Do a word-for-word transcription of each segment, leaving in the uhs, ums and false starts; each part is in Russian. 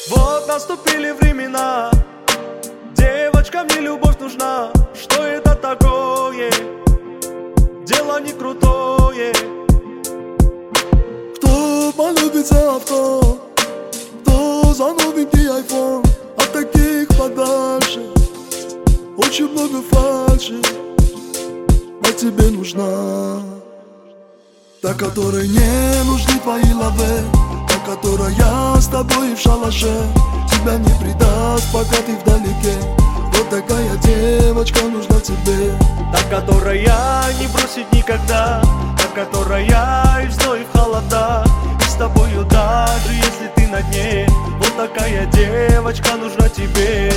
Вот наступили времена, девочка, мне любовь нужна. Что это такое? Дело не крутое. Кто полюбит за авто, кто за новенький айфон. От таких подальше, очень много фальши. А тебе нужна та, которой не нужны твои лавы, та, которая с тобой в шалаше тебя не предаст, пока ты вдалеке. Вот такая девочка нужна тебе. Та, которая не бросит никогда, та, которая и в зной, и в холода, и с тобою даже если ты на дне. Вот такая девочка нужна тебе.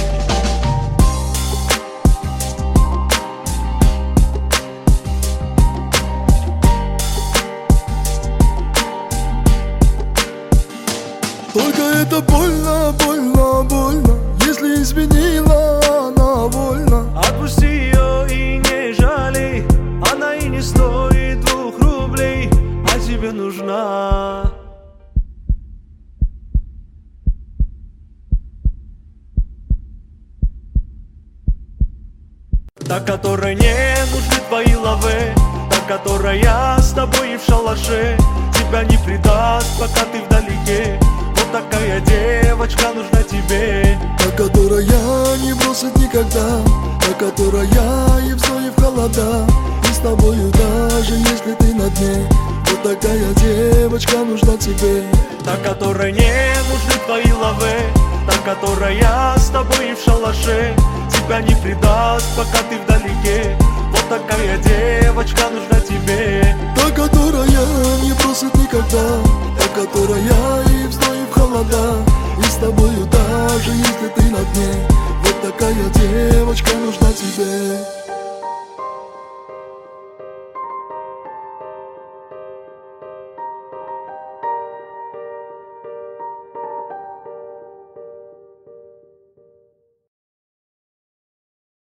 Только это больно, больно, больно. Если изменила, она вольна. Отпусти ее и не жалей, она и не стоит двух рублей, а тебе нужна. Та, которой не нужны твои лавы, та, которая с тобой и в шалаше тебя не предаст, пока ты вдалеке. Вот такая девочка нужна тебе. Та, которая не бросит никогда, та, которая и в зной, и в холода, и с тобою даже если ты на дне. Вот такая девочка нужна тебе. Та, которой не нужны твои лавы, та, которая с тобой и в шалаше тебя не предаст, пока ты вдалеке. Вот такая девочка нужна тебе. Та, которая не бросит никогда, та, которая и в зной, и в холода, и с тобою даже если ты на дне. Вот такая девочка нужна тебе.